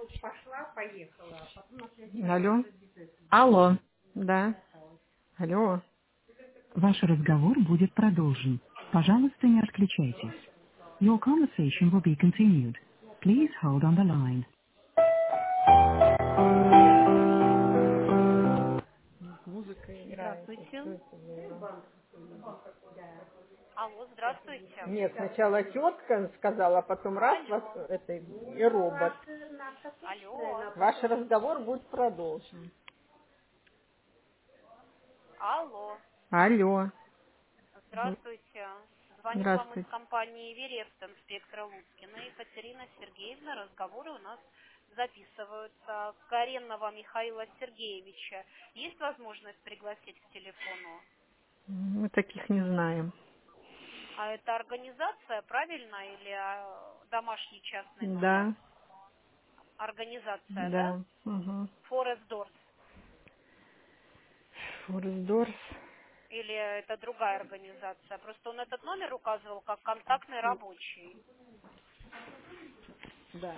Алло. Алло. Да. Алло. Ваш разговор будет продолжен. Пожалуйста, не отключайтесь. Your conversation will be continued. Please hold on the line. Музыка играет. Здравствуйте. Что это было? Алло, здравствуйте. Нет, сначала тетка сказала, а потом раз вас Алло. это и робот. Алло. Ваш разговор будет продолжен. Алло. Алло. Здравствуйте. Звоню вам из Здравствуйте. компании Верестен Спектра Лускина. Екатерина Сергеевна. Разговоры у нас записываются. Каренного Михаила Сергеевича. Есть возможность пригласить к телефону? Мы таких не знаем. А это организация, правильно, или домашний частный номер? Да. Организация, да? Да. Угу. Forest Doors. Форсдорс. Или это другая организация? Просто он этот номер указывал как контактный рабочий. Да.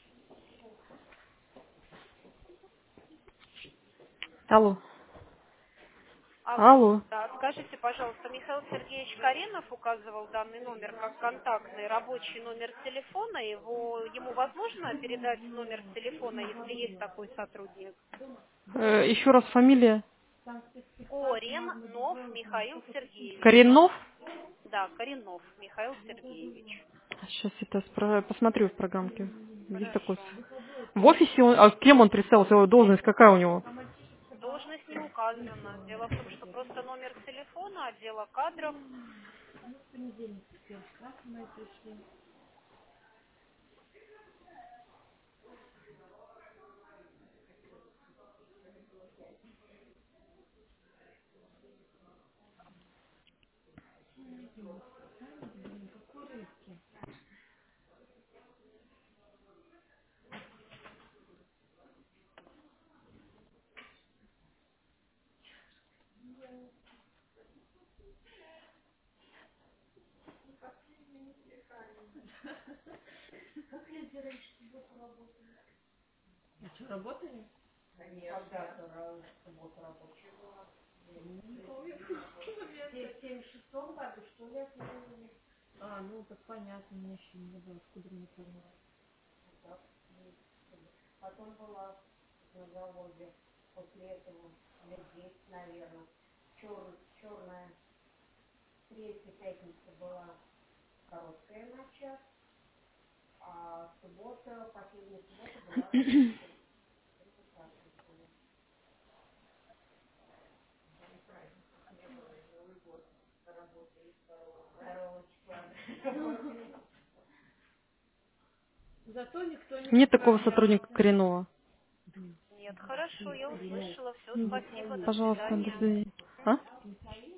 Алло. Алло. Алло. Да, скажите, пожалуйста, Михаил Сергеевич Каренов указывал данный номер как контактный рабочий номер телефона. Ему возможно передать номер телефона, если есть такой сотрудник? Еще раз фамилия. Кореннов Михаил Сергеевич. Коренов. Да, Кореннов Михаил Сергеевич. Сейчас это посмотрю в программке. Есть такой. Хорошо. В офисе он, а кем он представился, его должность какая у него? Должность не указана. Дело в том, что просто номер телефона отдела кадров. Нет такого сотрудника Коренного. Нет, хорошо, я услышала. Все, спасибо, до Пожалуйста, до свидания. свидания. А?